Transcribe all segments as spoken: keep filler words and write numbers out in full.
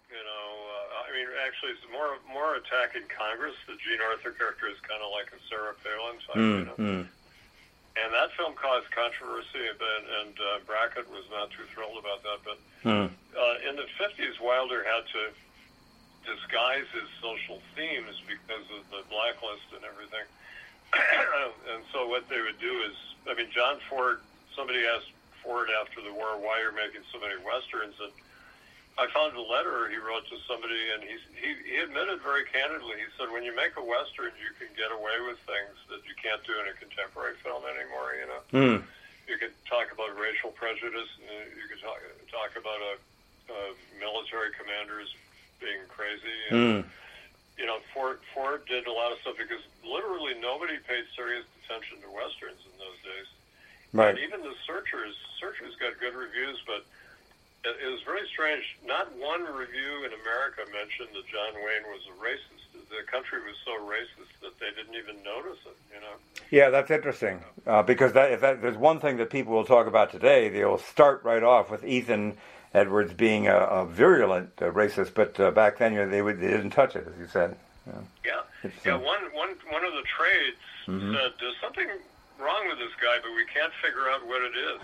You know, uh, I mean, actually, it's more more attacking Congress. The Jean Arthur character is kind of like a Sarah Palin type, mm, you know. Mm. And that film caused controversy, and, and uh, Brackett was not too thrilled about that. But mm. uh, in the fifties, Wilder had to disguise his social themes because of the blacklist and everything. And so what they would do is, I mean, John Ford, somebody asked Ford after the war, why you're making so many Westerns, and I found a letter he wrote to somebody, and he, he he admitted very candidly, he said, when you make a Western, you can get away with things that you can't do in a contemporary film anymore, you know? Mm. You could talk about racial prejudice, and you could talk, talk about a, a military commanders being crazy. And, mm. You know, Ford, Ford did a lot of stuff because literally nobody paid serious attention to Westerns in those days. Right. And even the Searchers, Searchers got good reviews, but it was very strange. Not one review in America mentioned that John Wayne was a racist. The country was so racist that they didn't even notice it, you know? Yeah, that's interesting. Uh, because that, if that, there's one thing that people will talk about today, they'll start right off with Ethan Edwards being a, a virulent uh, racist, but uh, back then, you know, they, would, they didn't touch it, as you said. Yeah, yeah. yeah one, one, one of the trades mm-hmm. said, there's something wrong with this guy, but we can't figure out what it is.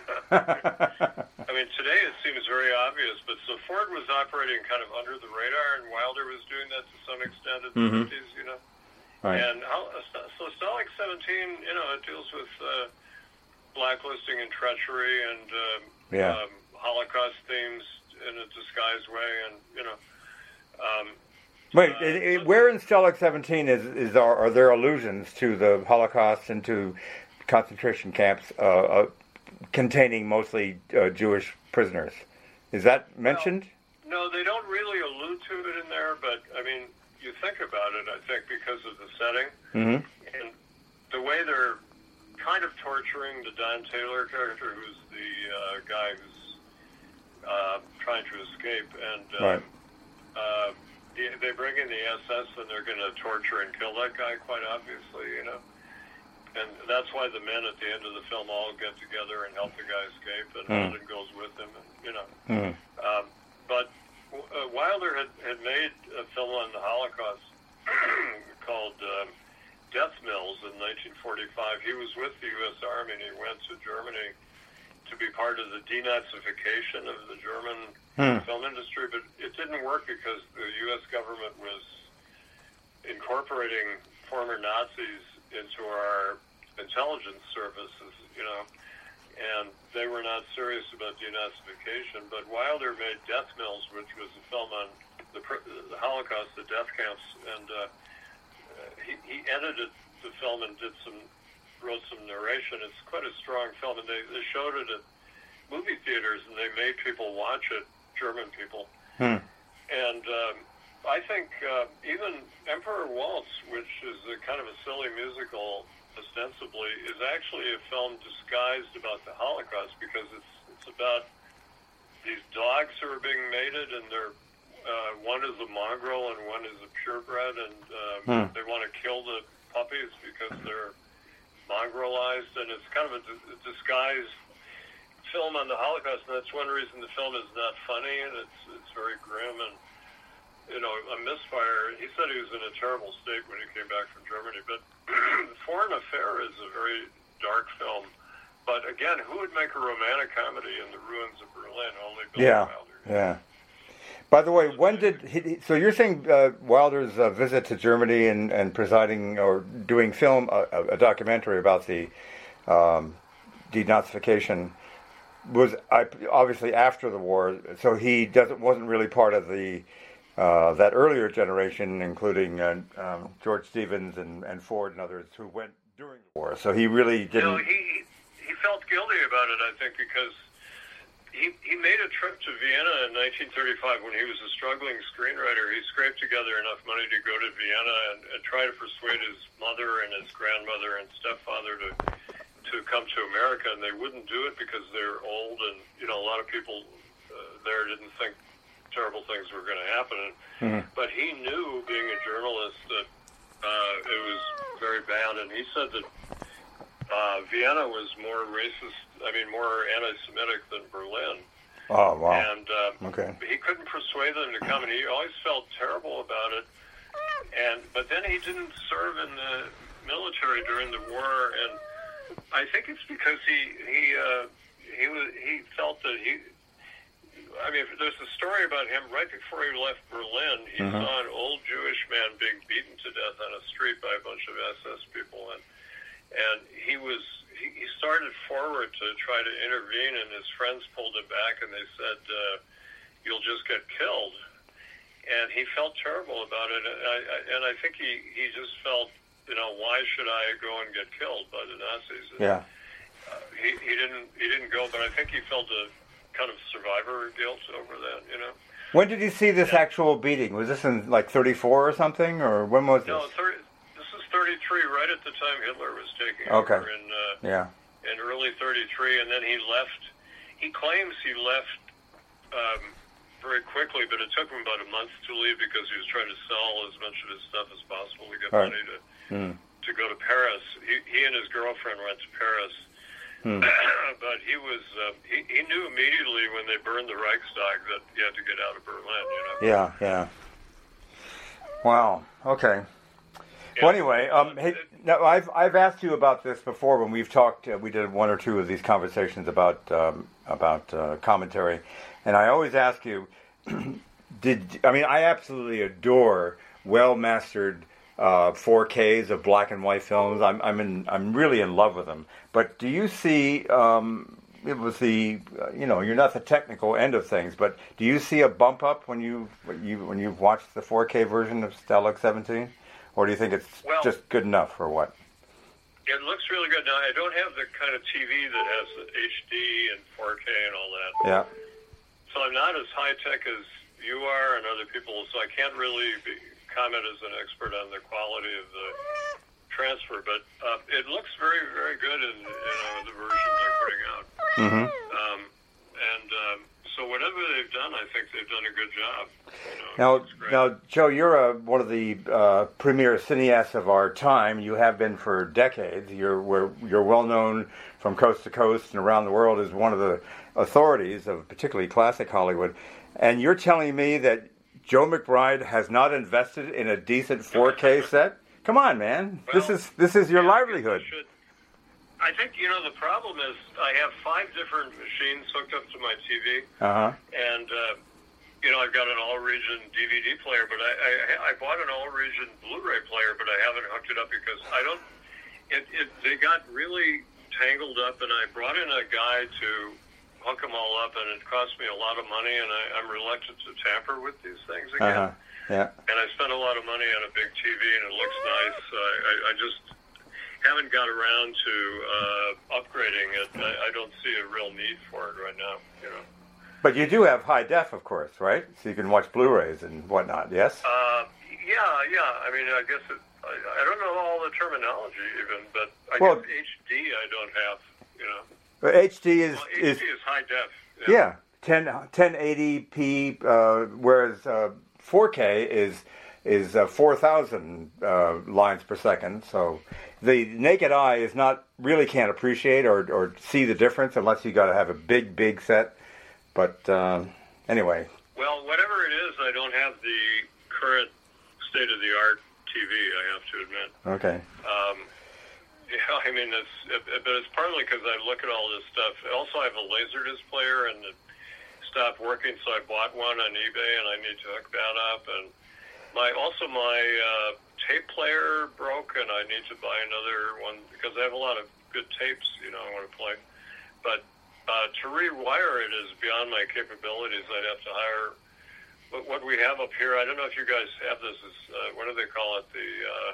I mean, today it seems very obvious, but so Ford was operating kind of under the radar, and Wilder was doing that to some extent in the mm-hmm. fifties, you know. Right. And so Stalag seventeen, you know, it deals with uh, blacklisting and treachery and um, yeah. um, Holocaust themes in a disguised way, and you know. Um, Wait, uh, it, it, where in Stalag seventeen is is are, are there allusions to the Holocaust and to concentration camps uh, uh, containing mostly uh, Jewish prisoners? Is that mentioned? No, no, they don't really allude to it in there, but I mean, you think about it, I think, because of the setting mm-hmm. and the way they're kind of torturing the Don Taylor character, who's the uh, guy who's uh, trying to escape, and uh, right. uh, they bring in the S S and they're going to torture and kill that guy, quite obviously, you know. And that's why the men at the end of the film all get together and help the guy escape, and mm. Holden goes with him, and, you know. Mm. Um, but uh, Wilder had, had made a film on the Holocaust called um, Death Mills in nineteen forty-five. He was with the U S Army, and he went to Germany to be part of the denazification of the German hmm. film industry, but it didn't work because the U S government was incorporating former Nazis into our intelligence services, you know, and they were not serious about denazification. But Wilder made Death Mills, which was a film on the, the Holocaust, the death camps, and uh, he, he edited the film and did some wrote some narration. It's quite a strong film, and they, they showed it at movie theaters, and they made people watch it, German people. Hmm. And um, I think uh, even Emperor Waltz, which is a kind of a silly musical, ostensibly, is actually a film disguised about the Holocaust, because it's it's about these dogs who are being mated, and they're uh, one is a mongrel and one is a purebred, and um, hmm. they want to kill the puppies because they're mongrelized, and it's kind of a, d- a disguised film on the Holocaust, and that's one reason the film is not funny, and it's it's very grim, and you know, a misfire. He said he was in a terrible state when he came back from Germany, but Foreign Affair is a very dark film, but again, who would make a romantic comedy in the ruins of Berlin? Only Bill yeah. Wilder. Yeah. By the way, when did he, so you're saying uh, Wilder's uh, visit to Germany and, and presiding or doing film a, a documentary about the um, denazification was uh, obviously after the war, so he doesn't wasn't really part of the uh, that earlier generation, including uh, um, George Stevens and, and Ford and others who went during the war. So he really didn't. You know, he he felt guilty about it, I think, because He he made a trip to Vienna in nineteen thirty-five when he was a struggling screenwriter. He scraped together enough money to go to Vienna and, and try to persuade his mother and his grandmother and stepfather to to come to America, and they wouldn't do it because they're old, and you know a lot of people uh, there didn't think terrible things were going to happen. Mm-hmm. But he knew, being a journalist, that uh, it was very bad, and he said that uh, Vienna was more racist. I mean, more anti-Semitic than Berlin. Oh, wow. And uh, okay. he couldn't persuade them to come, and he always felt terrible about it. And but then he didn't serve in the military during the war, and I think it's because he he uh, he was he felt that he. I mean, there's a story about him right before he left Berlin. He mm-hmm. saw an old Jewish man being beaten to death on a street by a bunch of S S people, and and he was he, he started forward to try to intervene, and his friends pulled him back, and they said, uh, "You'll just get killed." And he felt terrible about it, and I, I, and I think he, he just felt, you know, why should I go and get killed by the Nazis? And, yeah. Uh, he he didn't he didn't go, but I think he felt a kind of survivor guilt over that, you know. When did you see this yeah. actual beating? Was this in like thirty-four or something, or when was this? No, thirty, this is thirty-three, right at the time Hitler was taking okay. over in uh, yeah. in early thirty-three, and then he left. He claims he left. Um, very quickly, but it took him about a month to leave because he was trying to sell as much of his stuff as possible to get right. money to mm. to go to Paris. He, he and his girlfriend went to Paris, mm. but he was uh, he, he knew immediately when they burned the Reichstag that he had to get out of Berlin. You know? Yeah, yeah. Wow. Okay. Yeah. Well, anyway, um, hey, now I've I've asked you about this before when we've talked. Uh, we did one or two of these conversations about um, about uh, commentary. And I always ask you, did I mean I absolutely adore well-mastered uh, four Ks of black and white films. I'm I'm in I'm really in love with them. But do you see um, it was the uh, you know you're not the technical end of things, but do you see a bump up when you when you when you've watched the four K version of Stalag seventeen, or do you think it's well, just good enough or what? It looks really good. Now I don't have the kind of T V that has the H D and four K and all that. Yeah. So I'm not as high-tech as you are and other people, so I can't really be, comment as an expert on the quality of the transfer, but uh, it looks very, very good in, in uh, the version they're putting out. Mm-hmm. Um, and um, so whatever they've done, I think they've done a good job. You know, now, now, Joe, you're a, one of the uh, premier cineasts of our time. You have been for decades. You're, we're, you're well known from coast to coast and around the world as one of the authorities of particularly classic Hollywood, and you're telling me that Joe McBride has not invested in a decent four K set? Come on, man! Well, this is this is your yeah, livelihood. I think you know the problem is I have five different machines hooked up to my T V, uh-huh. and uh, you know I've got an all-region D V D player, but I, I I bought an all-region Blu-ray player, but I haven't hooked it up because I don't. It, it they got really tangled up, and I brought in a guy to hook them all up, and it cost me a lot of money, and I, I'm reluctant to tamper with these things again. Uh-huh. Yeah. And I spent a lot of money on a big T V, and it looks nice. I, I, I just haven't got around to uh, upgrading it. I, I don't see a real need for it right now, you know. But you do have high def, of course, right? So you can watch Blu-rays and whatnot, yes? Uh, yeah, yeah. I mean, I guess it, I, I don't know all the terminology even, but I well, guess H D I don't have, you know. Well, H D is, well, H D is is high def. Yeah, yeah ten eighty p, uh, whereas uh, four K is is uh, four thousand uh, lines per second. So the naked eye is not really can't appreciate or or see the difference unless you got to have a big big set. But uh, anyway. Well, whatever it is, I don't have the current state of the art T V. I have to admit. Okay. Um, Yeah, I mean, it's, it, but it's partly because I look at all this stuff. Also, I have a Laserdisc player, and it stopped working, so I bought one on eBay, and I need to hook that up. And my also my uh, tape player broke, and I need to buy another one because I have a lot of good tapes, you know, I want to play. But uh, to rewire it is beyond my capabilities. I'd have to hire. What, what we have up here, I don't know if you guys have this. Is uh, what do they call it? The uh,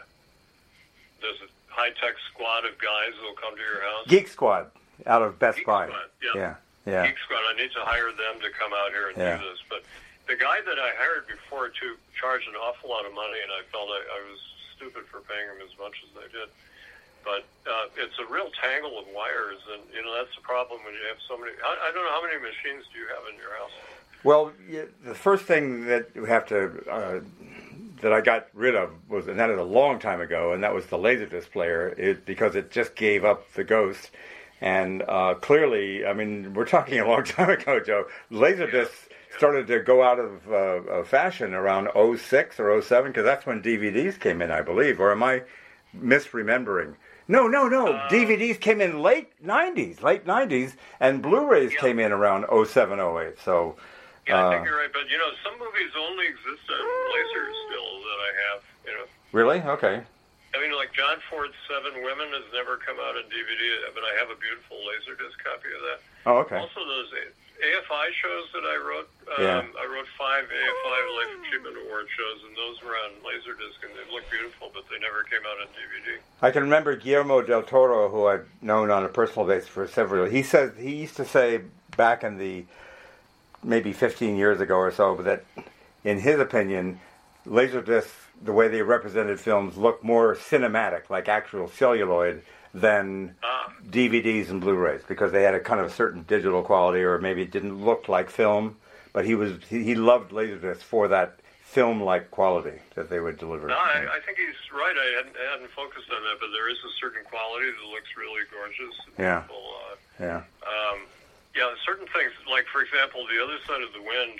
there's a high-tech squad of guys who will come to your house. Geek Squad out of Best Geek Buy. Squad, yeah. yeah, yeah. Geek Squad. I need to hire them to come out here and yeah. do this. But the guy that I hired before to charge an awful lot of money, and I felt I, I was stupid for paying him as much as I did. But uh, it's a real tangle of wires, and you know that's the problem when you have so many. I, I don't know how many machines do you have in your house. Well, the first thing that we have to. Uh, that I got rid of was, and that is a long time ago, and that was the Laserdisc player, it, because it just gave up the ghost. And uh, clearly, I mean, we're talking a long time ago, Joe. Laserdiscs started to go out of, uh, of fashion around oh six or oh seven, because that's when D V Ds came in, I believe. Or am I misremembering? No, no, no. Uh, D V Ds came in late nineties, late nineties, and Blu-rays yeah. came in around oh seven, oh eight. So, yeah, uh, I think you're right. But, you know, some movies only exist on lasers still that I have, you know. really? Okay. I mean, like John Ford's Seven Women has never come out on D V D, but I have a beautiful Laserdisc copy of that. Oh, okay. Also, those A F I shows that I wrote, um, Yeah. I wrote five A F I Life Achievement Award shows, and those were on Laserdisc, and they look beautiful, but they never came out on D V D. I can remember Guillermo del Toro, who I've known on a personal basis for several years. He says he used to say back in the maybe fifteen years ago or so that, in his opinion, Laserdiscs, the way they represented films, looked more cinematic, like actual celluloid, than Ah. D V Ds and Blu-rays, because they had a kind of certain digital quality, or maybe it didn't look like film. But he was he, he loved Laserdiscs for that film-like quality that they would deliver. No, I, I think he's right. I hadn't, I hadn't focused on that, but there is a certain quality that looks really gorgeous. Yeah. People, uh, Yeah. Um, yeah, certain things, like, for example, The Other Side of the Wind,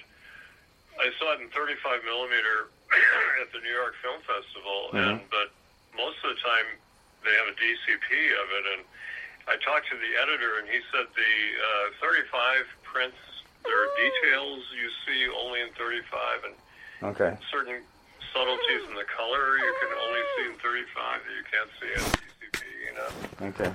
I saw it in thirty-five millimeter at the New York Film Festival, Mhm. and but most of the time they have a D C P of it, and I talked to the editor, and he said the uh, thirty-five prints, there are details you see only in thirty-five, and Okay. certain subtleties in the color you can only see in thirty-five that you can't see in D C P, you know? Okay.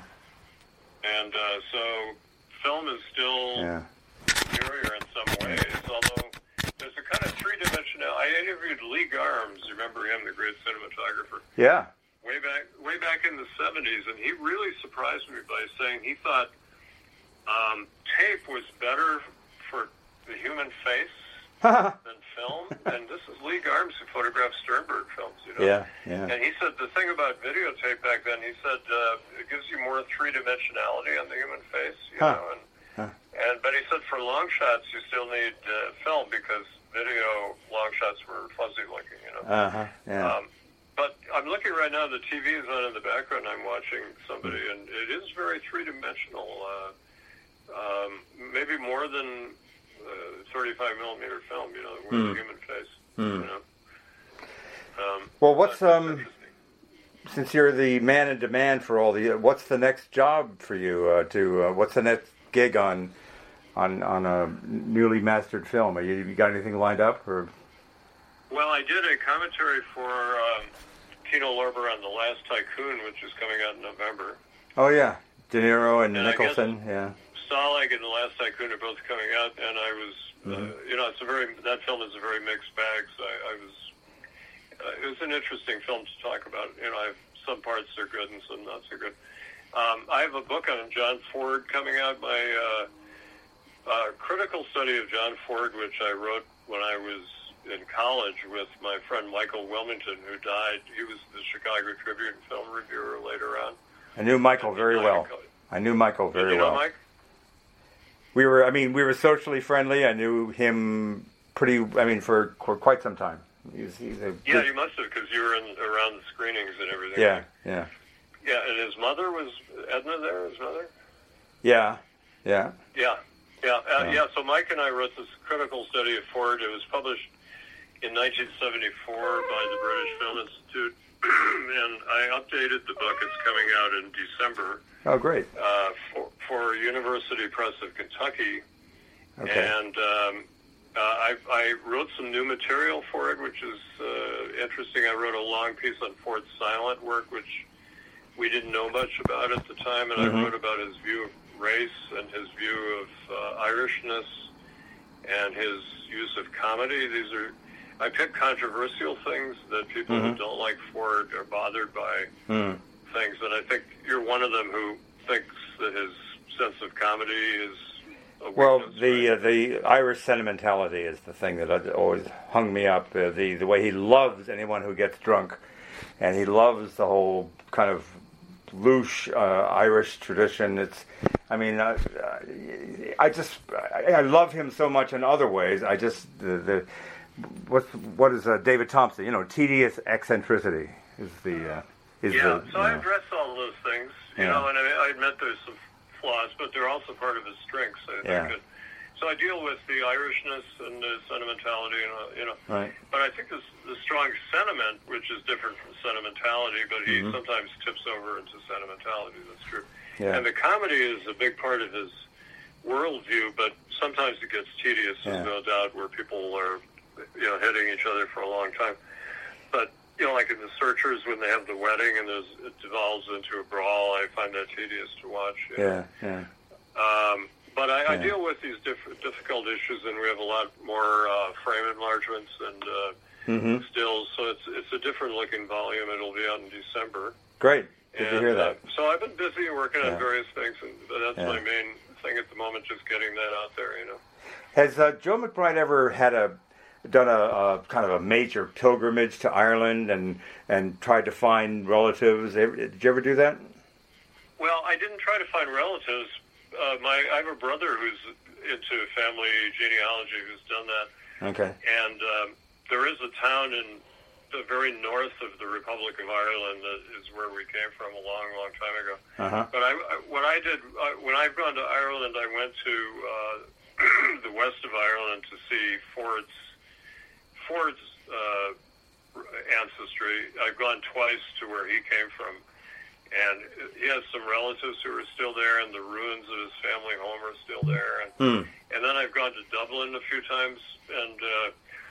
And uh, so film is still Yeah. superior in some ways, although there's a kind of three-dimensional. I interviewed Lee Garms, remember him, the great cinematographer, Yeah. way back way back in the seventies, and he really surprised me by saying he thought um, tape was better for the human face than film. And this is Lee Garms who photographed Sternberg films, you know. Yeah. Yeah. And he said the thing about videotape back then, he said uh, it gives you more three-dimensionality on the human face, you Huh. know. And, Huh. and but he said for long shots you still need uh, film because video long shots were fuzzy looking, you know. Uh huh. Yeah. Um, but I'm looking right now. The T V is on in the background. I'm watching somebody, and it is very three-dimensional. Uh, um, maybe more than uh, thirty-five millimeter film. You know, with Hmm. the human face. Hmm. You know. Um, Well, what's that's um? interesting. Since you're the man in demand for all the, what's the next job for you? Uh, to uh, what's the next gig on, on on a newly mastered film? Are you, you got anything lined up or? Well, I did a commentary for um, Kino Lorber on The Last Tycoon, which is coming out in November. Oh yeah, De Niro and And I guess- Nicholson. Yeah. Stalag and The Last Tycoon are both coming out, and I was, Mhm. uh, you know, it's a very that film is a very mixed bag. So I, I was, uh, it was an interesting film to talk about. You know, I have some parts are good and some not so good. Um, I have a book on John Ford coming out. My uh, uh, critical study of John Ford, which I wrote when I was in college with my friend Michael Wilmington, who died. He was the Chicago Tribune film reviewer later on. I knew Michael And he very died well. in college. I knew Michael Did very you know well. Mike? We were, I mean, we were socially friendly. I knew him pretty, I mean, for, for quite some time. He's, he's a Yeah, good- you must have, because you were in, around the screenings and everything. yeah, yeah, Yeah, and his mother was Edna there. His mother. yeah, yeah. Yeah, yeah, uh, Yeah. yeah. So Mike and I wrote this critical study of Ford. It was published in nineteen seventy-four by the British Film Institute, and I updated the book. It's coming out in December Oh, great. uh, for, for University Press of Kentucky. Okay. And um, uh, I, I wrote some new material for it, which is uh, interesting. I wrote a long piece on Ford's silent work, which we didn't know much about at the time, and Mhm. I wrote about his view of race and his view of uh, Irishness and his use of comedy. These are, I picked controversial things that people Mhm. who don't like Ford are bothered by Hmm. things, and I think you're one of them who thinks that his sense of comedy is a Well, weakness, the right? uh, the Irish sentimentality is the thing that had always hung me up. Uh, the the way he loves anyone who gets drunk, and he loves the whole kind of louche uh, Irish tradition. It's, I mean, uh, I just I, I love him so much in other ways. I just the, the what's what is uh, David Thompson? You know, tedious eccentricity is the uh, is yeah, the so you I know. address all those things, you Yeah. know, and I, I admit there's some flaws, but they're also part of his strengths. I Yeah. think. It, so I deal with the Irishness and the sentimentality, and uh, you know. Right. But I think this, the strong sentiment, which is different from sentimentality, but he Mhm. sometimes tips over into sentimentality. That's true. Yeah. And the comedy is a big part of his worldview, but sometimes it gets tedious, Yeah. there's no doubt, where people are, you know, hitting each other for a long time. But, you know, like in The Searchers, when they have the wedding and there's, it devolves into a brawl, I find that tedious to watch. You know? Yeah, yeah. Um, but I, I Yeah. deal with these diff- difficult issues, and we have a lot more uh, frame enlargements and uh, Mm-hmm. stills, so it's it's a different looking volume. It'll be out in December. Great. Good and, to hear that. Uh, so I've been busy working Yeah. on various things, and that's Yeah. my main thing at the moment, just getting that out there, you know. Has uh, Joe McBride ever had a done a, a kind of a major pilgrimage to Ireland and and tried to find relatives? Ever- Did you ever do that? Well, I didn't try to find relatives. Uh, my I have a brother who's into family genealogy who's done that, Okay. and um, there is a town in the very north of the Republic of Ireland that is where we came from a long, long time ago. Uh-huh. But I, I, what I did, I, when I've gone to Ireland, I went to uh, the west of Ireland to see Ford's, Ford's uh, ancestry. I've gone twice to where he came from. And he has some relatives who are still there, and the ruins of his family home are still there. And, Mm. and then I've gone to Dublin a few times, and uh,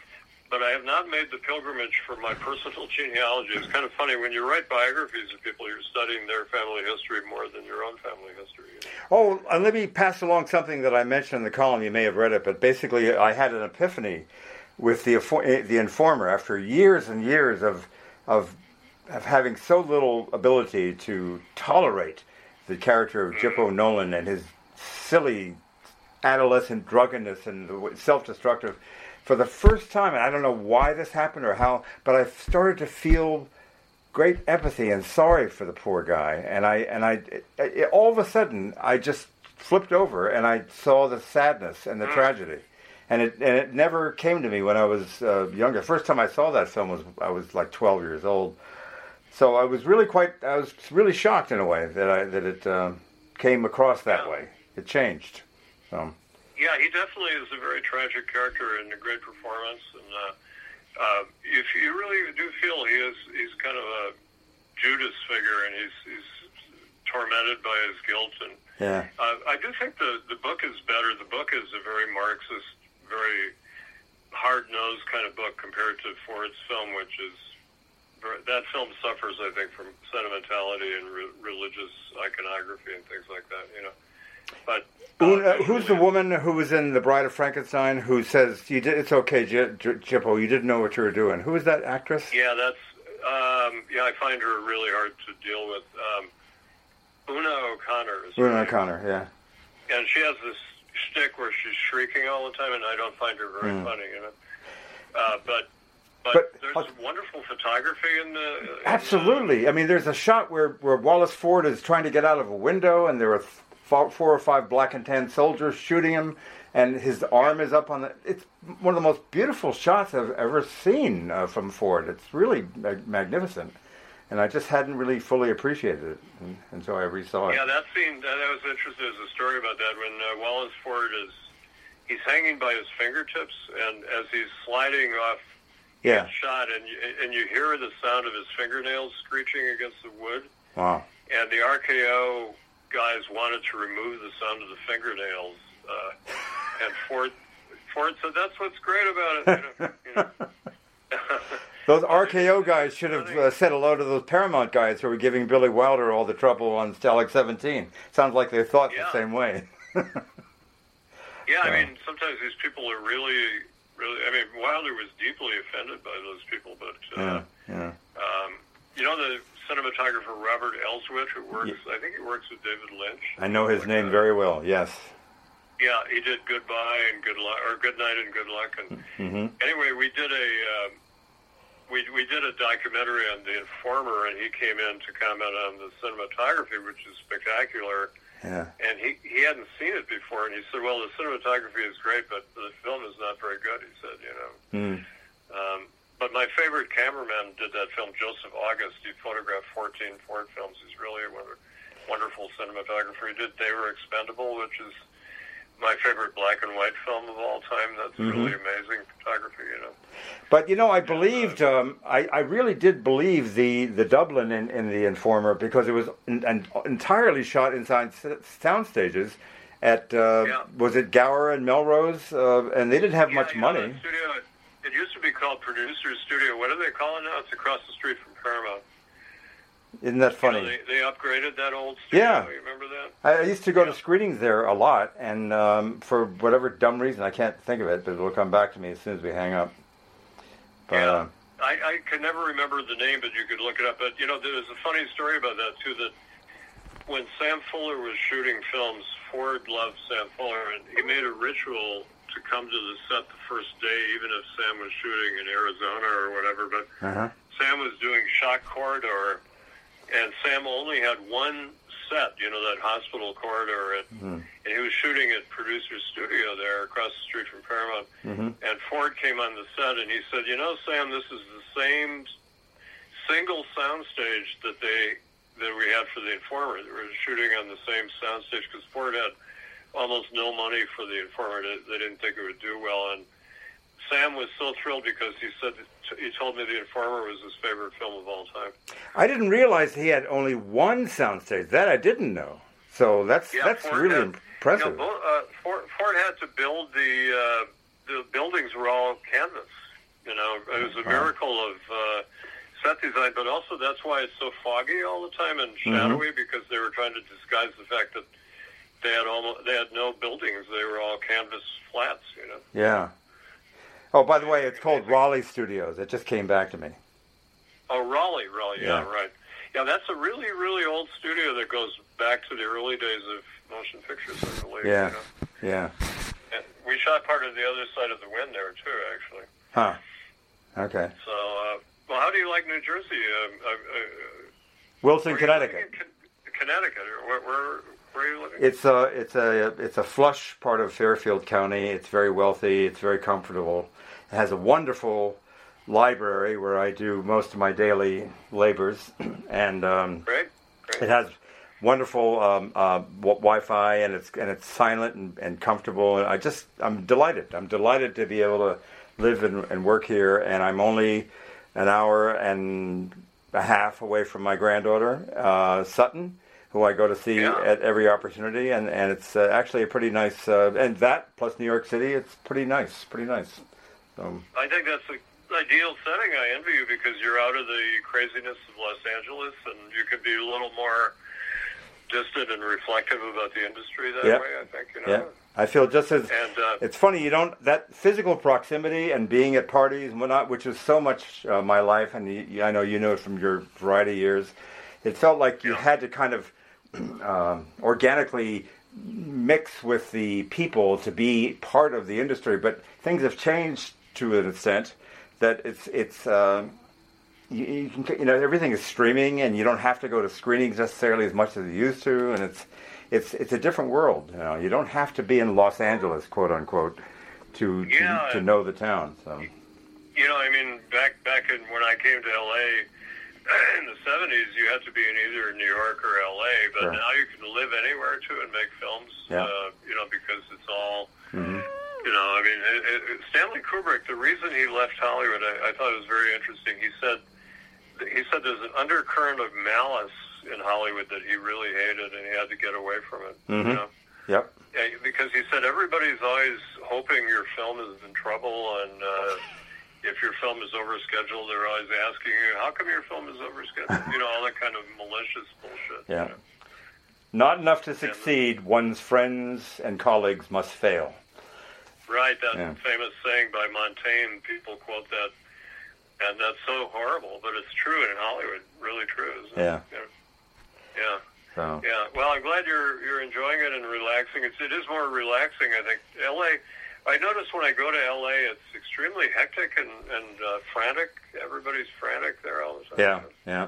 but I have not made the pilgrimage for my personal genealogy. It's kind of funny when you write biographies of people, you're studying their family history more than your own family history. You know? Oh, and let me pass along something that I mentioned in the column. You may have read it, but basically, I had an epiphany with the the Informer after years and years of of of having so little ability to tolerate the character of Jippo Nolan and his silly adolescent drunkenness and the self-destructive. For the first time, and I don't know why this happened or how, but I started to feel great empathy and sorry for the poor guy. And I and I it, it, all of a sudden I just flipped over and I saw the sadness and the tragedy. And it and it never came to me when I was uh, younger. The first time I saw that film was I was like twelve years old. So I was really quite I was really shocked in a way that I that it um, came across that Yeah. way. It changed. So. Yeah, he definitely is a very tragic character and a great performance. And uh, uh, if you really do feel he is, he's kind of a Judas figure, and he's he's tormented by his guilt. And Yeah. uh, I do think the the book is better. The book is a very Marxist, very hard-nosed kind of book compared to Ford's film, which is very, that film suffers, I think, from sentimentality and re- religious iconography and things like that. You know, but. Who, uh, who's the woman who was in The Bride of Frankenstein who says, "You did, it's okay, J- J- Jippo, you didn't know what you were doing"? Who is that actress? Yeah, that's um, yeah. I find her really hard to deal with. Um, Una O'Connor is her Una name. O'Connor, yeah. And she has this shtick where she's shrieking all the time, and I don't find her very Mm. funny. You know, uh, but but, But, there's uh, wonderful photography in the in Absolutely. I mean, there's a shot where, where Wallace Ford is trying to get out of a window, and there are four, four or five black and tan soldiers shooting him, and his arm is up on the... It's one of the most beautiful shots I've ever seen uh, from Ford. It's really mag- magnificent. And I just hadn't really fully appreciated it un- until I resaw The, it. yeah, that scene. That, that was interesting. There's a story about that when uh, Wallace Ford is he's hanging by his fingertips, and as he's sliding off. Yeah. Shot, and you, and you hear the sound of his fingernails screeching against the wood. Wow. And the R K O guys wanted to remove the sound of the fingernails, uh, and Ford Ford said that's what's great about it. You know, you know. Those R K O guys should have uh, said hello to those Paramount guys who were giving Billy Wilder all the trouble on Stalag seventeen. Sounds like they thought Yeah. the same way. Yeah, I mean, sometimes these people are really, really. I mean, Wilder was deeply offended by those people, but uh, Yeah, yeah. um, you know the cinematographer Robert Elswit, who works. I think he works with David Lynch. I know his Like name that. very well, yes. Yeah, he did Goodbye and Good Luck, or Good Night and Good Luck. And hmm anyway, we did a uh, we we did a documentary on The Informer, and he came in to comment on the cinematography, which is spectacular. Yeah. And he he hadn't seen it before, and he said, "Well, the cinematography is great, but the film is not very good." He said, "You know." Mm. Um, but my favorite cameraman did that film, Joseph August. He photographed fourteen Ford films. He's really one of wonderful cinematographer. He did They Were Expendable, which is my favorite black and white film of all time. That's mm-hmm. really amazing photography, you know. But, you know, I believed, um, I, I really did believe the, the Dublin in, in The Informer, because it was in, an entirely shot inside sound stages at, uh, yeah. was it Gower and Melrose? Uh, and they didn't have yeah, much yeah, money. Studio, it used to be called Producer's Studio. What do they call it now? It's across the street from Paramount. Isn't that funny? You know, they, they upgraded that old studio. Yeah. You remember that? I used to go to screenings there a lot, and um, for whatever dumb reason, I can't think of it, but it'll come back to me as soon as we hang up. But, yeah. Uh, I, I can never remember the name, but you could look it up. But, you know, there's a funny story about that, too, that when Sam Fuller was shooting films, Ford loved Sam Fuller, and he made a ritual to come to the set the first day, even if Sam was shooting in Arizona or whatever. But uh-huh. Sam was doing Shot Corridor, and Sam only had one set, you know, that hospital corridor, at, mm-hmm. and he was shooting at Producer's Studio there across the street from Paramount. Mm-hmm. And Ford came on the set, and he said, you know, Sam, this is the same single soundstage that they that we had for The Informer. They were shooting on the same soundstage because Ford had almost no money for The Informer. They didn't think it would do well, and Sam was so thrilled because he said he told me The Informer was his favorite film of all time. I didn't realize he had only one soundstage. That I didn't know. So that's yeah, that's Ford really had, impressive. You know, uh, Ford, Ford had to build the uh, the buildings were all canvas. You know, it was a miracle of uh, set design, but also that's why it's so foggy all the time and shadowy mm-hmm. because they were trying to disguise the fact that they had almost they had no buildings. They were all canvas flats. You know. Yeah. Oh, by the way, it's called Raleigh Studios. It just came back to me. Oh, Raleigh, Raleigh, yeah, yeah, right. Yeah, that's a really, really old studio that goes back to the early days of motion pictures, I believe. Yeah, you know? yeah. And we shot part of The Other Side of the Wind there, too, actually. Huh. Okay. So, uh, well, how do you like New Jersey? Um, uh, uh, Wilson, Connecticut. Con- Connecticut. Where, where, where are you living? It's a, it's a, it's a flush part of Fairfield County. It's very wealthy. It's very comfortable. It has a wonderful library where I do most of my daily labors, and um, great, great. It has wonderful um, uh, w- Wi-Fi, and it's and it's silent and, and comfortable. And I just I'm delighted. I'm delighted to be able to live and, and work here. And I'm only an hour and a half away from my granddaughter uh, Sutton, who I go to see yeah. at every opportunity, and and it's uh, actually a pretty nice. Uh, and that plus New York City, it's pretty nice, pretty nice. So, I think that's the ideal setting. I envy you because you're out of the craziness of Los Angeles, and you can be a little more distant and reflective about the industry that yep. way, I think. You know? Yeah, I feel just as... And, uh, it's funny, you don't... That physical proximity and being at parties and whatnot, which is so much uh, my life, and you, I know you know it from your variety of years, it felt like you yeah. had to kind of um, organically mix with the people to be part of the industry, but things have changed to an extent that it's it's uh, you, you can you know everything is streaming, and you don't have to go to screenings necessarily as much as you used to, and it's it's it's a different world. You know, you don't have to be in Los Angeles, quote unquote, to yeah, to, to know the town. So you know, I mean, back back in when I came to L A in the seventies, you had to be in either New York or L A, but sure. now you can live anywhere too and make films. Yeah. Uh, you know, because it's all. Mm-hmm. You know, I mean, it, it, Stanley Kubrick. The reason he left Hollywood, I, I thought it was very interesting. He said, he said there's an undercurrent of malice in Hollywood that he really hated, and he had to get away from it. Mm-hmm. You know? Yep. Yeah, because he said everybody's always hoping your film is in trouble, and uh, if your film is overscheduled, they're always asking you, "How come your film is overscheduled?" You know, all that kind of malicious bullshit. Yeah. You know? Not enough to succeed. And, one's friends and colleagues must fail. Right, that yeah. famous saying by Montaigne, people quote that, and that's so horrible, but it's true in Hollywood, really true, isn't it? Yeah. Yeah. Yeah. So. Yeah. Well, I'm glad you're you're enjoying it and relaxing. It's it is more relaxing, I think. L A, I notice when I go to L A, it's extremely hectic and, and uh, frantic. Everybody's frantic there all the time. Yeah, yeah.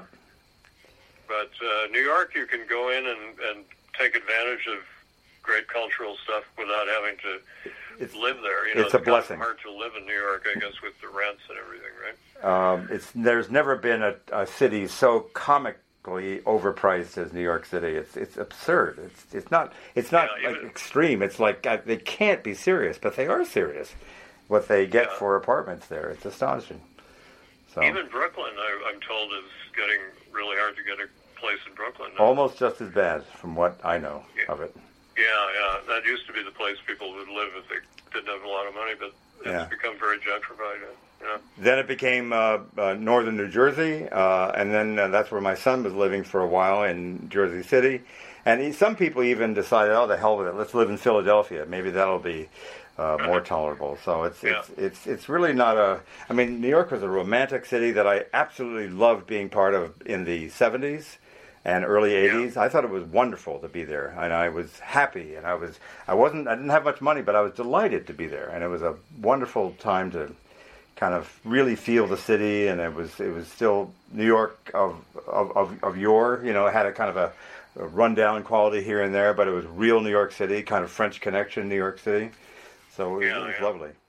But uh, New York, you can go in and, and take advantage of great cultural stuff without having to it's, live there. You know, it's, it's a kind blessing. Of hard to live in New York, I guess, with the rents and everything, right? Um, it's there's never been a, a city so comic astronomically overpriced as New York City. It's it's absurd. It's it's not it's not Yeah, like even- extreme. It's like uh, they can't be serious, but they are serious. What they get Yeah. for apartments there, it's astonishing. So Even Brooklyn, I, I'm told, is getting really hard to get a place in Brooklyn now. almost just as bad, from what I know Yeah. of it. Yeah, yeah. That used to be the place people would live if they didn't have a lot of money, but it's Yeah. become very gentrified. Yeah. Then it became uh, uh, northern New Jersey, uh, and then uh, that's where my son was living for a while in Jersey City. And he, some people even decided, oh, the hell with it, let's live in Philadelphia. Maybe that'll be uh, more tolerable. So it's Yeah. it's it's it's really not a. I mean, New York was a romantic city that I absolutely loved being part of in the seventies and early eighties. I thought it was wonderful to be there, and I was happy, and I was I wasn't I didn't have much money, but I was delighted to be there, and it was a wonderful time to kind of really feel the city, and it was it was still New York of of of, of yore. You know, it had a kind of a, a rundown quality here and there, but it was real New York City, kind of French Connection New York City. So it, Yeah, it was yeah. lovely.